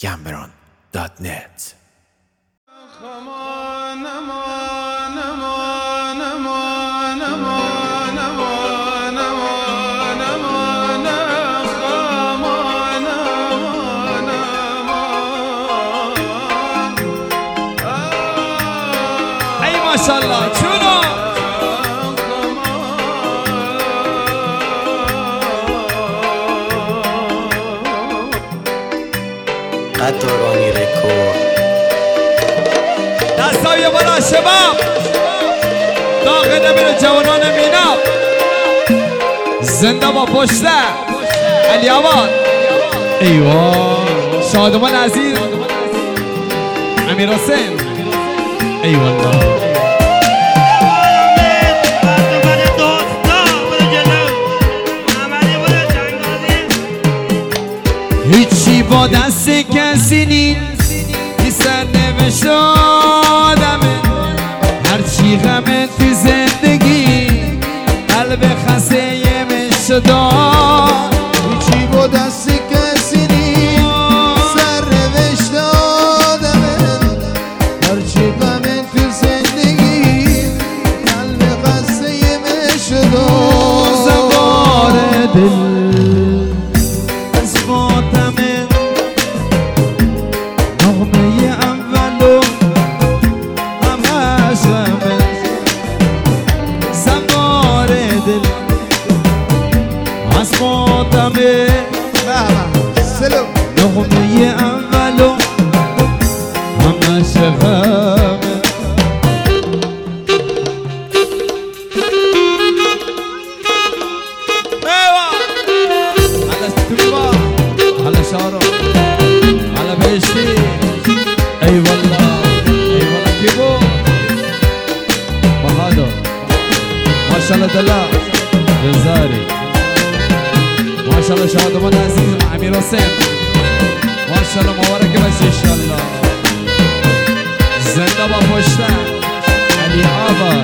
gambron.net. ای ماشاءالله چونو قطرانی رکورد دستای بالا شباب داغ نمیر جوانان مینا زنده با پشته علی آباد ایوه شادمان عزیز امیر حسین ای والله هیچی با دست کسی نیست بی سرنوشت آدمه هرچی غمه تو زندگی قلب خسته یه مشدار هیچی با دست کسی نیست سرنوشت آدمه هرچی غمه تو زندگی قلب خسته یه مشدار زوار دل نغمه اولو همه شغمه على استوبا على شارو على بيشتي اي والله كيبو بهادو ما شاء الله دلا جزاري ما شاء الله شادمان عزيز امير حسين ما شاء الله مبارک باشه ان شاء الله زنده با پشته علی آباد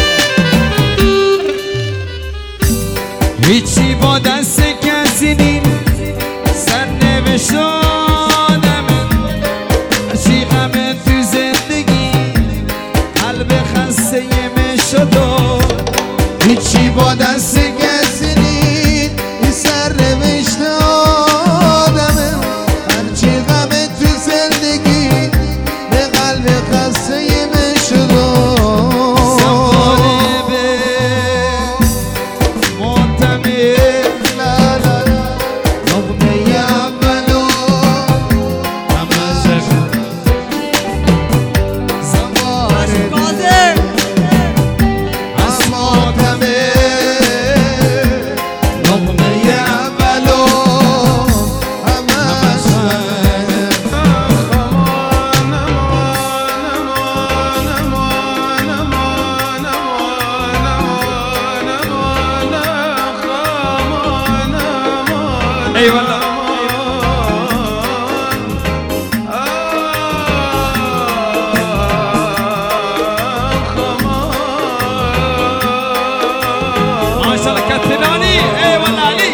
هیچی با دست کسی نیست سرنوشت آدمه هرچی غمه تو زندگی قلب خسته یه مشدو هیچی با دست کسی نیست سرنوشت آدمه هرچی غمه تو زندگی به قلب خسته یه مشدو زمانه به معتمه نغمه اولو همه شخص زمانه از ماتمه نغمه اولو همه ای والله ماشاءالله کتنانی ای والله علی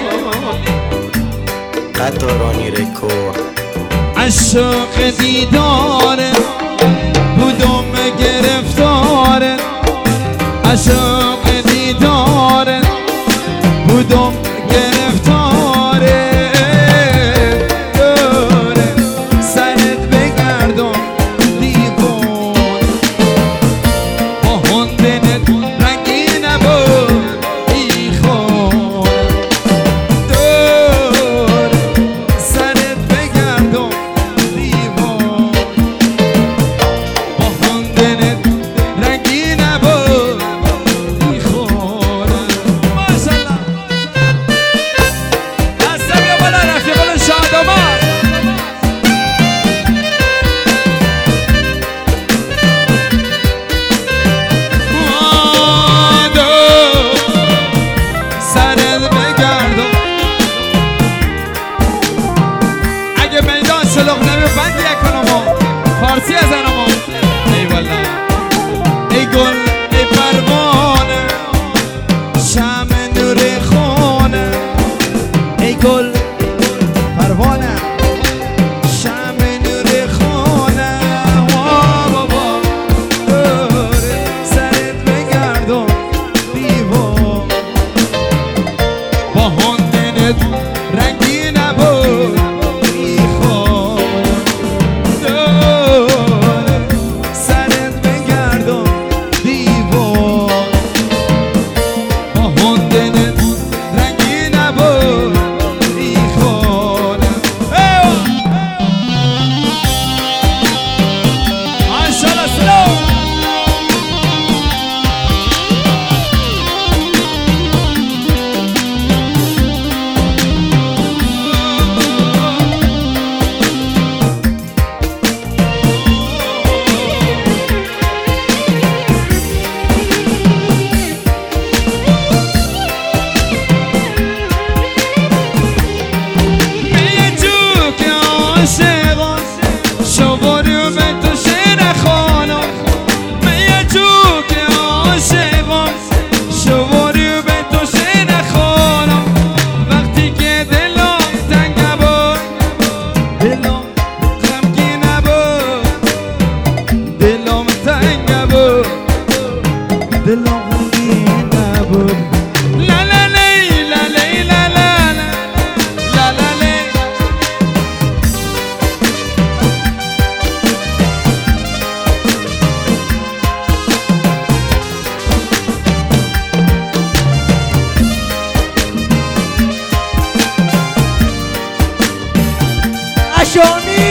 قطرانی رکورد عشق دیداره بودم گرفتاره عشق دیداره بودم گرفتاره دوره سرت بگردم دیوان با هندنت رنگی نبود ای خون دوره سرت بگردم دیوان با هندنت رنگی نبود ای خون ماشاءالله دسته بیا بالا رفیقان شادمان سرت بگردم اگه میدان شلوغ نمی بندی اکنمو فارسی از انمو ای والله ای گل ای پروانه شم نور خونه ای گل پروانه شم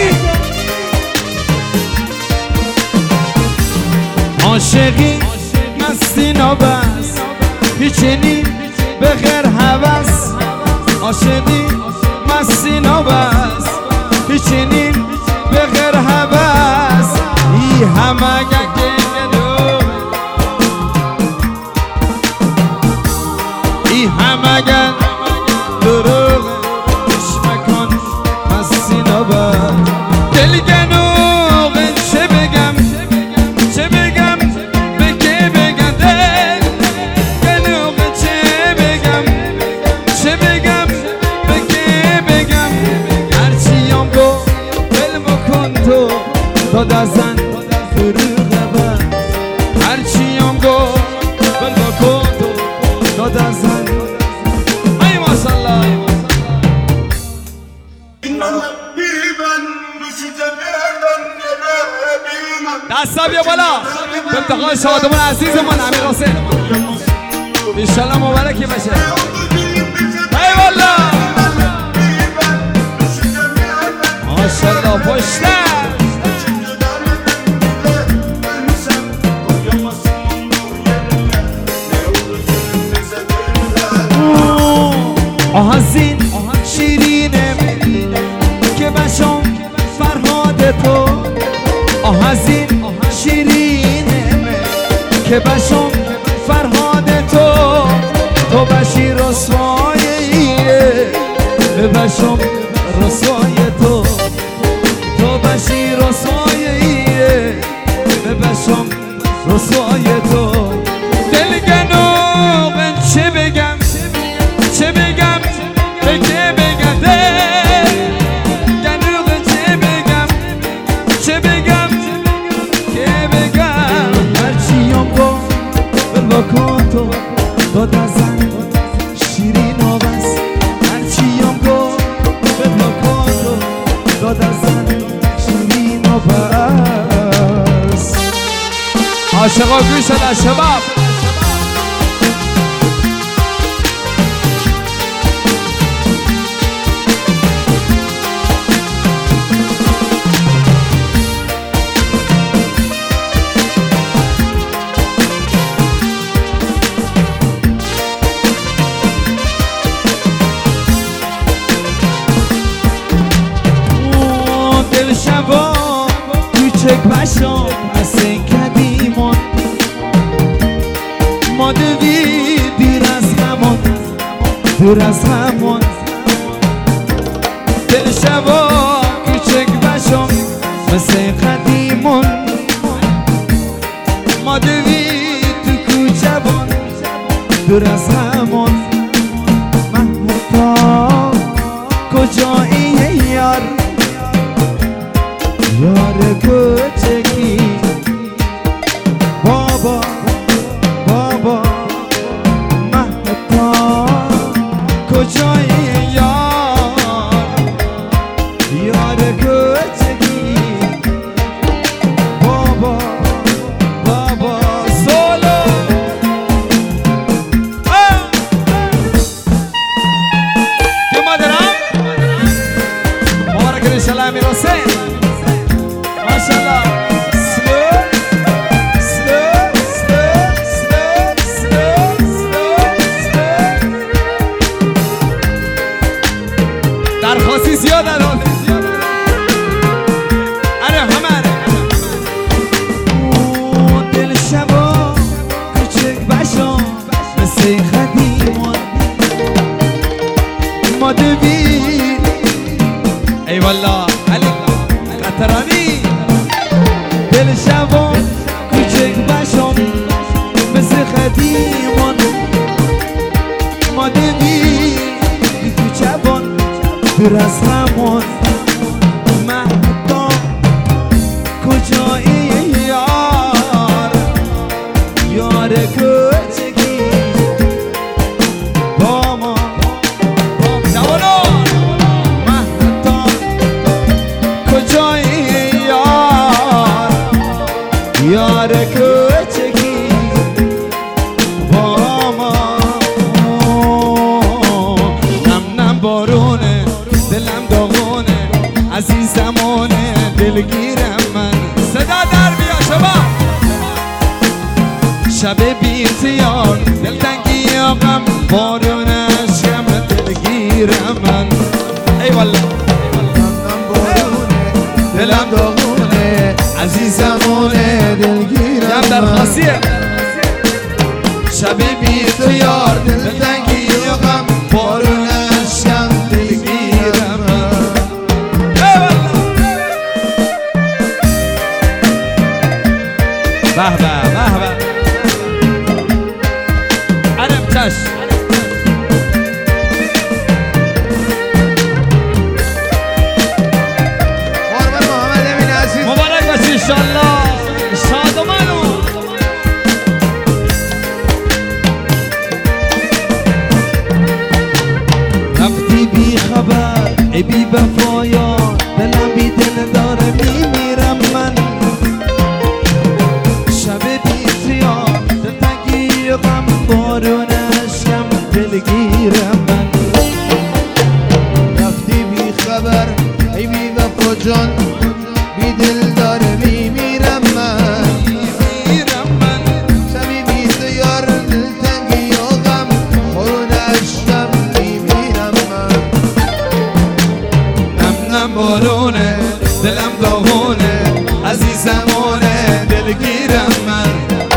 عاشقی مستی نابست هیچنی به غیر هوس عاشقی مستی نابست هیچنی به غیر هوس ای همه گنگنو ای همه گن دروغ کش مکن مستی نابست دل گنوغ چه بگم چه بگم به که بگم دل گنوغ چه بگم چه بگم به که بگم هرچیم گو دل بکن تو داد ازن فروغ بر هرچیم گو دل بکن تو داد ازن ای ماشالله دستا بیا بالا به افتخار شادمان عزیزمان امیر حسین انشالله مبارکی بشه ای والا ماشالله پشته آهازین شیرینه که بشم فرهاد تو آهازین شیرینه که بشم فرهاد تو بشی رسواییه بشم رسوای تو بشی رسواییه بشم رسوای تو دل گنوغ چه بگم چه بگم به که بگم دل گنوغ چه بگم چه بگم که بگم هرچیم گو بل بکن تو داد ازن شیرین آبست هرچیم گو بل بکن تو داد ازن شیرین آبست عاشقا گوش در شباب شبا کوچک بشم مثل قدیمان ما دوی دیر از همون دور از همون دل شبا کوچک بشم مثل قدیمان ما دوی تو کوچبان دور از همون محمود کجایی یار یار کوچکی بابا بابا مهتا کجایی یار کوچکی بابا بابا سولو که مادرم مبارک انشالله امیر حسین ماشالله درخواستی زیاد الان اره همه دل شبا کوچک بشم مثل قدیمان ما دوی ای والله علی قطرانی دل شبا کوچک بشم مثل قدیمان ما دوی تو چبان دور از همون مهدا کجایی یار کوچکی با ما جوانان مهدا کجایی یار کوچکی با ما نم نم بارونه دلم داغونه عزیزمونه دلگیرم من. صدا در بیا شباب. شب بی‌اختیار دلتنگی و غم بارون عشقم دلگیرم من. ای والله دلم داغونه عزیزمونه دلگیرم جمع درخواستیه. شب بی‌اختیار دلتنگی و غم بارون عشقم دلگیرم ای والله. به به به به. عرب چشم. قربان محمد امین عزیز مبارک باشی انشالله. شادمانو رفتی بی خبر ای بی وفایا دلم بی دل داره میمیرم من. شب بی اختیار دلتنگی و غم بارون عشقم دلگیرم من. رفتی بی خبر ای بی وفا جان بی دل داره میمیرم من. میمیرم من. شبی بی اختیار دلتنگی و غم بارون عشقم میمیرم من. نم نم بارونه دلم داغونه عزیزمونه دلگیرم من.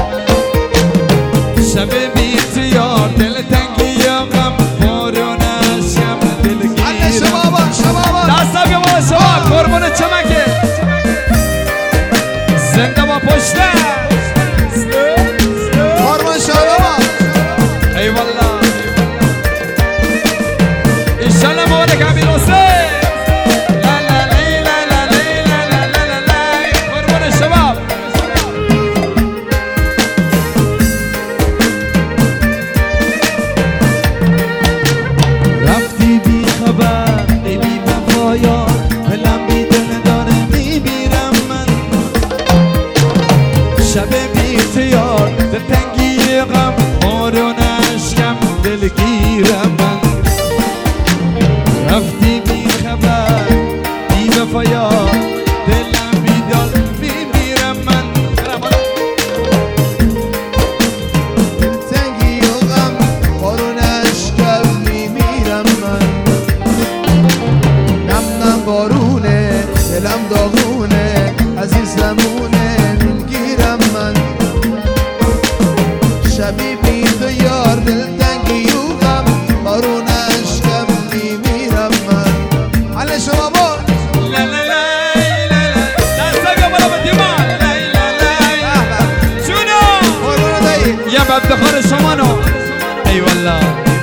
شب بی اختیار دلتنگی و غم بارون عشقم دلگیرم. شبابان شبابان دستا بیا بالا شباب. قربون چمکه زنده با پشته. قربان شبابان ای والله انشالله مبارک امیر حسین. لا لا لا لا لا لا لا لا لا. قربون شباب. رفتی بی خبر ای بی وفایا دلم بی دل داره میمیرم من. شب بی اختیار دلتنگی غم بارون عشقم دلگیرم من. رفتی بی خبر بی وفایا دلم بی دل میمیرم من. دلتنگی و غم بارون عشقم میمیرم من. نم نم بارونه دلم داغونه عزیزمونه دلگیرم من. شبی بی تو یار دلتنگی و غم بارون عشقم میمیرم من. علی شما با لا لا لا لا لا. دستا بیا بالا با دیوان. لا لا لا. جونو قربان دایی یا افتخار شما نو. ای والله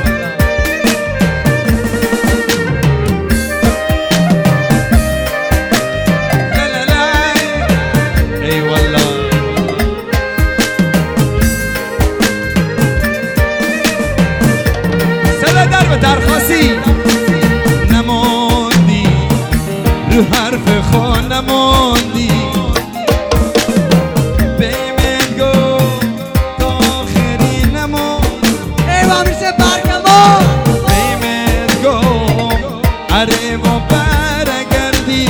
لا لا لا. ای والله صدا در به درخواستی. نماندی رو حرف خود نماندی. بیمت گفت تا آخری نماند. ایوان میشه برگما بیمت گفت اره و برگردی.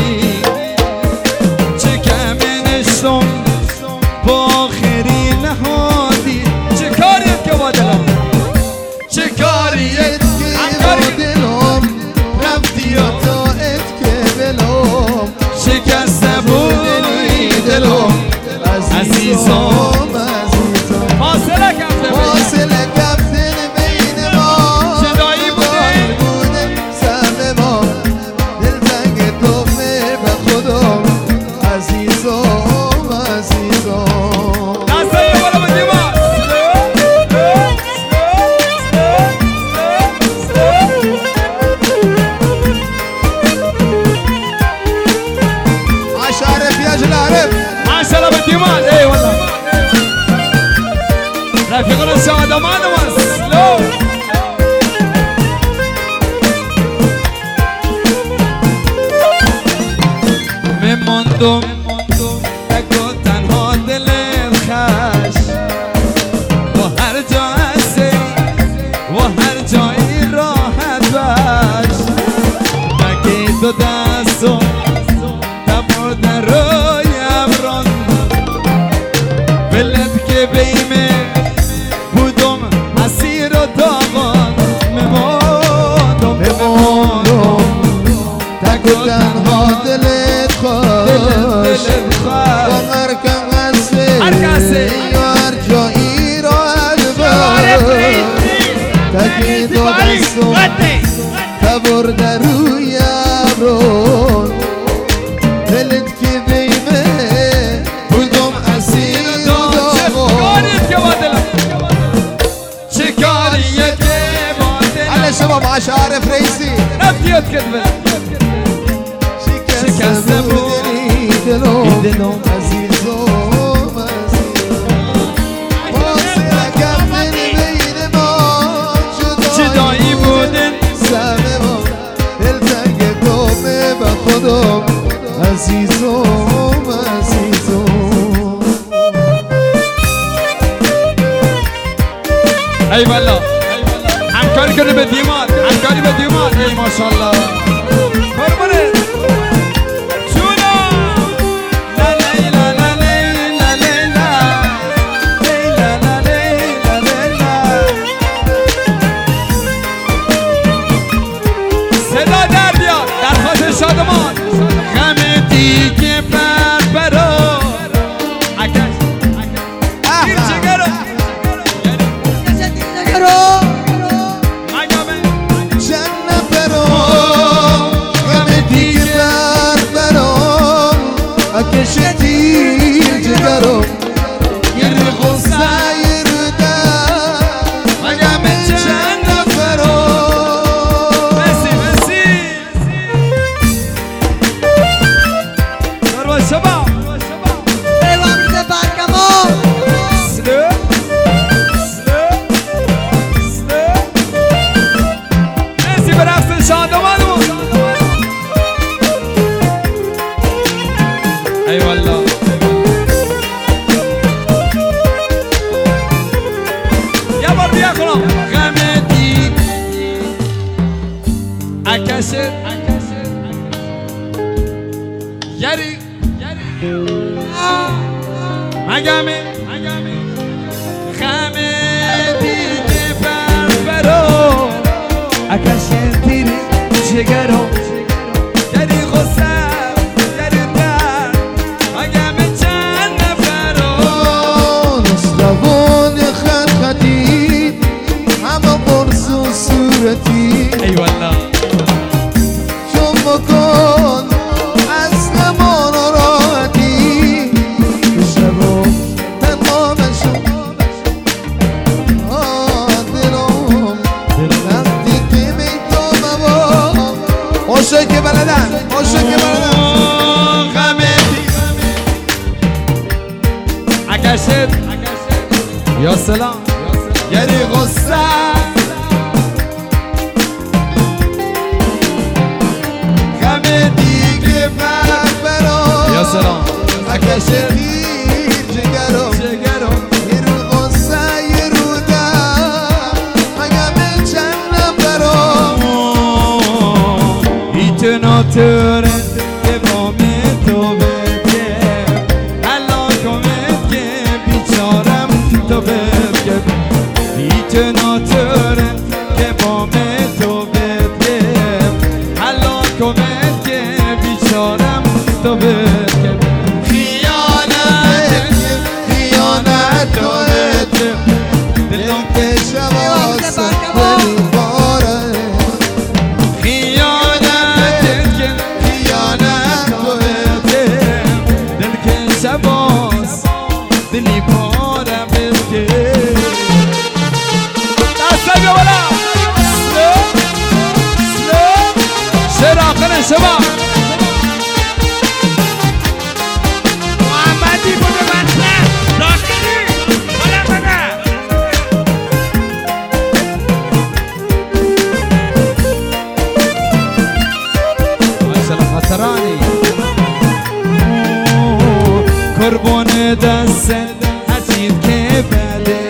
چه کمی نشتم با آخری نهادی. چه کاریت که با دلم چه کاریت همکاری دلم رفتی و تا ات که بلوم شکسته بودی دلم عزیزم. فاصله کم زمین فاصله کفتن بین ما جدایی بوده. بوده سهم ما دلتنگ تومه به خودم عزیزم عزیزم. دسته یه بالا با دیوار. عشاره پیاج العرب ماشاءالله با دیوار. ای والله رفیقان شادمان واسلو. میماندم تک و تنها دلت خش. و هر جا هستی و هر جایی راحت باش. نگی تو دستم نبردن رو عارف رئيسي نبتيت كذبة شکسته بودی دلم عزیزم فاصله کم بین ما جدایی بودن سمه ما دلتنگ کامه به خودم عزیزم ای والله همکاری کنه به دیمان همکاری به دیمان ای ماشاءالله قربونه چونا لا لیلا لا لیلا لیلا لیلا لا لیلا لیلا صدا در بیاد در خاطر شادمان غم دیگه برو دیر چگرو کشتی جگرم یر غصه ده مگم چند نفرم مسی دارو شبا پیوام ده برگمو سلو مسی برقص شادمانمون ای والله یه بار بیا کنم غم دیگ اکشت یری مگمی غم دیگ برو اکشت دیری جگرو یری غصه ای والله چون بکن اصل ما راحتی شبا تمامشون دلم وقتی که میتونم عاشق بلدن غمتی اکشت یا سلام یری غصه یا سلام اکشت دیر جگرم یر غصه یر ده مگم چند نفرم ایتناتره که با تو بده الان کمت که بیچارم تو بده ایتناتره که با تو بده الان کمت که بیچارم تو بده خیانت دلم که شواست دلی باره دل که شواست دلی باره بده دسته بیا بالا شعر آخر شما محمدی بوده بسته داخلی بالا بده ماشاءالله خطرانی قربون دست هر چیز که بده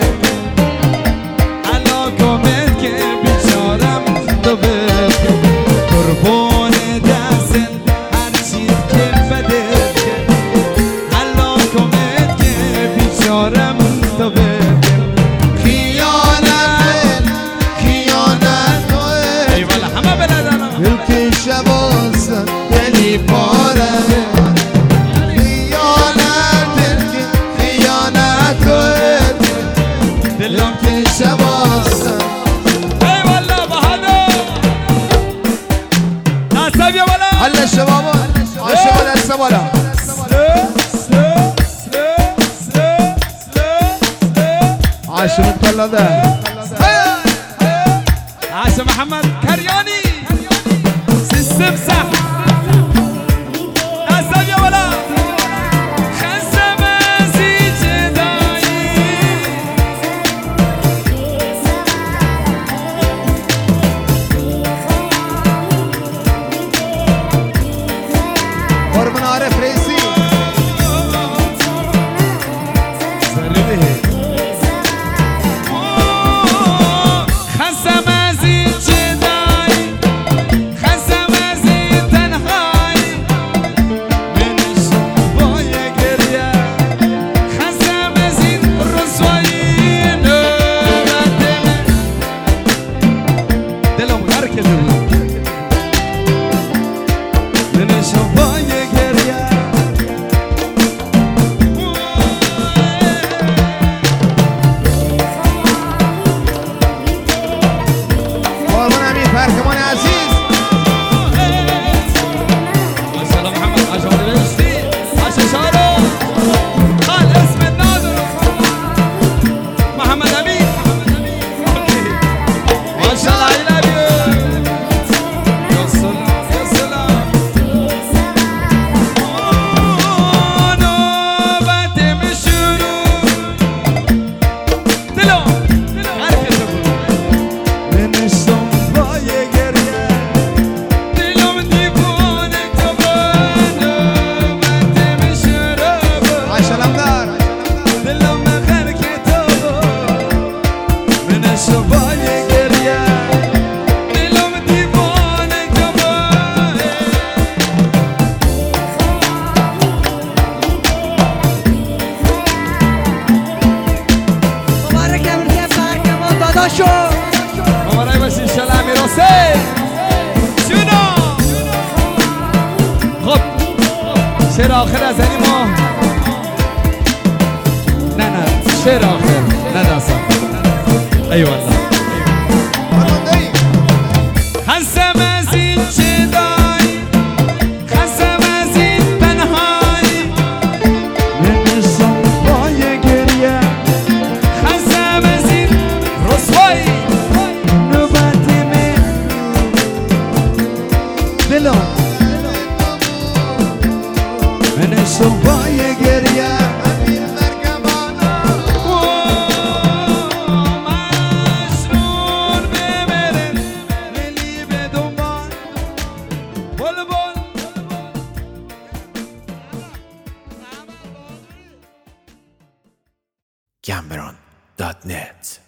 الان کمت که بیچارم تو بده قربون دست هر چیز که بده الان کمت که بیچارم تو بده خیانت ای والا همه بلدن دل که شواست دلی باره دلم که شواست ای والا بهادر دسته بیا بالا حل شبابا عاشق دست بالا عاشق طلده عاشق محمد کریانی تمسح أسد يا ولد خسم زيج داي قربان عارف رئيسي خسم زيج داي خسم زيج تنهاي من الشباي قرية خسم زيج رسوين دلهم غركة من الشباي قرية قربان امیر فرکمان عزیز ما شاء الله محمد عاشق البشتي عاشق شارو قال اسم النادر محمد امين ما شاء الله I love you يا سلام يا سلام نوبت مشروع دلو حركة من الصنباي قرية دلو ديفون كبانو بنت مشروع عشلمدار دلو مخر كتابو من الصنباي قرية دلو ديفون كبانو مبارک امروز برکمان داداشو مبارک باش انشالله امیر حسین جونا خب شعر آخر از این ما نه شعر آخر نه داستان ای والله قربان دایی خسم از این جدای خسم از این تنهایی من صنبای گریه خسم از این رسوایی نوبت من دلم من صنبای گریه امیر فرکمانا مسرور ببرن لیلی به دنبال بلبل Cameron.net